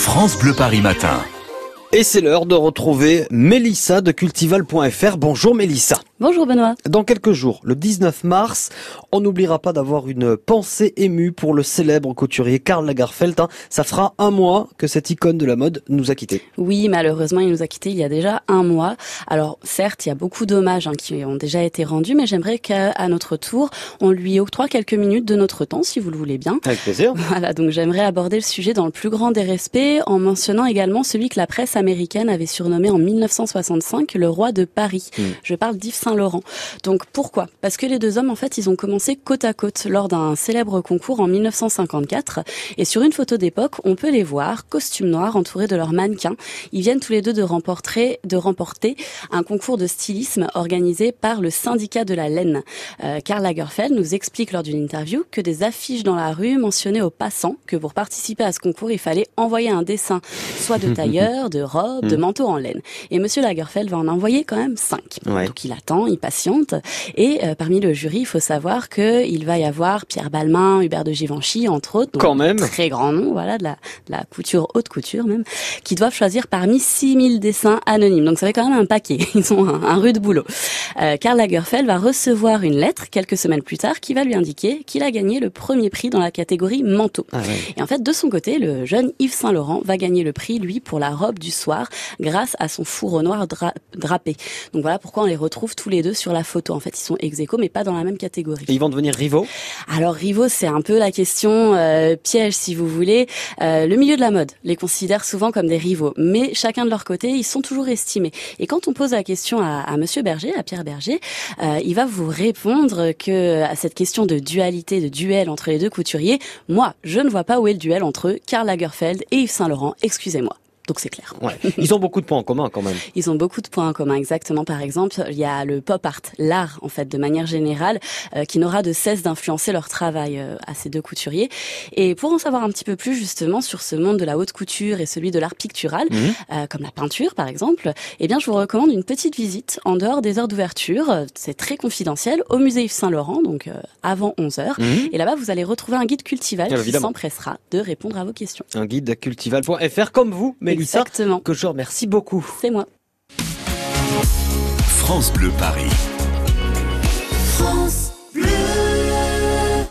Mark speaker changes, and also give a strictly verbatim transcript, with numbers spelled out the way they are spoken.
Speaker 1: France Bleu Paris Matin.
Speaker 2: Et c'est l'heure de retrouver Mélissa de cultival point f r. Bonjour Mélissa.
Speaker 3: Bonjour Benoît.
Speaker 2: Dans quelques jours, le dix-neuf mars, on n'oubliera pas d'avoir une pensée émue pour le célèbre couturier Karl Lagerfeld. Ça fera un mois que cette icône de la mode nous a quittés.
Speaker 3: Oui, malheureusement, il nous a quittés il y a déjà un mois. Alors certes, il y a beaucoup d'hommages hein, qui ont déjà été rendus, mais j'aimerais qu'à à notre tour, on lui octroie quelques minutes de notre temps, si vous le voulez bien.
Speaker 2: Avec plaisir.
Speaker 3: Voilà, donc j'aimerais aborder le sujet dans le plus grand des respects, en mentionnant également celui que la presse américaine avait surnommé en mille neuf cent soixante-cinq le roi de Paris. Mmh. Je parle d'Yves Saint-Laurent. Donc pourquoi ? Parce que les deux hommes, en fait, ils ont commencé côte à côte lors d'un célèbre concours en mille neuf cent cinquante-quatre. Et sur une photo d'époque, on peut les voir, costume noir, entourés de leurs mannequins. Ils viennent tous les deux de remporter, de remporter un concours de stylisme organisé par le syndicat de la laine. Euh, Karl Lagerfeld nous explique lors d'une interview que des affiches dans la rue mentionnaient aux passants que pour participer à ce concours, il fallait envoyer un dessin, soit de tailleur, de robe, de manteau en laine. Et Monsieur Lagerfeld va en envoyer quand même cinq.
Speaker 2: Ouais.
Speaker 3: Donc il attend, il patiente. Et euh, parmi le jury, il faut savoir que il va y avoir Pierre Balmain, Hubert de Givenchy, entre autres. Donc
Speaker 2: quand même.
Speaker 3: Très grand nom, voilà, de la, de la couture, haute couture même, qui doivent choisir parmi six mille dessins anonymes. Donc ça fait quand même un paquet. Ils ont un, un rude boulot. Euh, Karl Lagerfeld va recevoir une lettre quelques semaines plus tard qui va lui indiquer qu'il a gagné le premier prix dans la catégorie manteau. Ah ouais. Et en fait, de son côté, le jeune Yves Saint-Laurent va gagner le prix, lui, pour la robe du soir, grâce à son fourreau noir dra- drapé. Donc voilà pourquoi on les retrouve tous les deux sur la photo. En fait, ils sont ex-aequo, mais pas dans la même catégorie.
Speaker 2: Et ils vont devenir rivaux ?
Speaker 3: Alors rivaux, c'est un peu la question euh, piège, si vous voulez. Euh, le milieu de la mode les considère souvent comme des rivaux, mais chacun de leur côté, ils sont toujours estimés. Et quand on pose la question à, à Monsieur Berger, à Pierre Berger, euh, il va vous répondre que à cette question de dualité, de duel entre les deux couturiers, moi, je ne vois pas où est le duel entre Karl Lagerfeld et Yves Saint-Laurent. Excusez-moi. Donc c'est clair.
Speaker 2: Ouais. Ils ont beaucoup de points en commun quand même.
Speaker 3: Ils ont beaucoup de points en commun, exactement. Par exemple, il y a le pop art, l'art en fait, de manière générale, euh, qui n'aura de cesse d'influencer leur travail euh, à ces deux couturiers. Et pour en savoir un petit peu plus justement sur ce monde de la haute couture et celui de l'art pictural, mmh. euh, comme la peinture par exemple, eh bien je vous recommande une petite visite en dehors des heures d'ouverture. C'est très confidentiel au musée Yves Saint-Laurent, donc euh, avant onze heures. Mmh. Et là-bas, vous allez retrouver un guide cultival ah, qui s'empressera de répondre à vos questions.
Speaker 2: Un guide cultival point f r comme vous, mais
Speaker 3: exactement.
Speaker 2: Que je remercie beaucoup.
Speaker 3: C'est moi.
Speaker 1: France Bleu Paris.
Speaker 4: France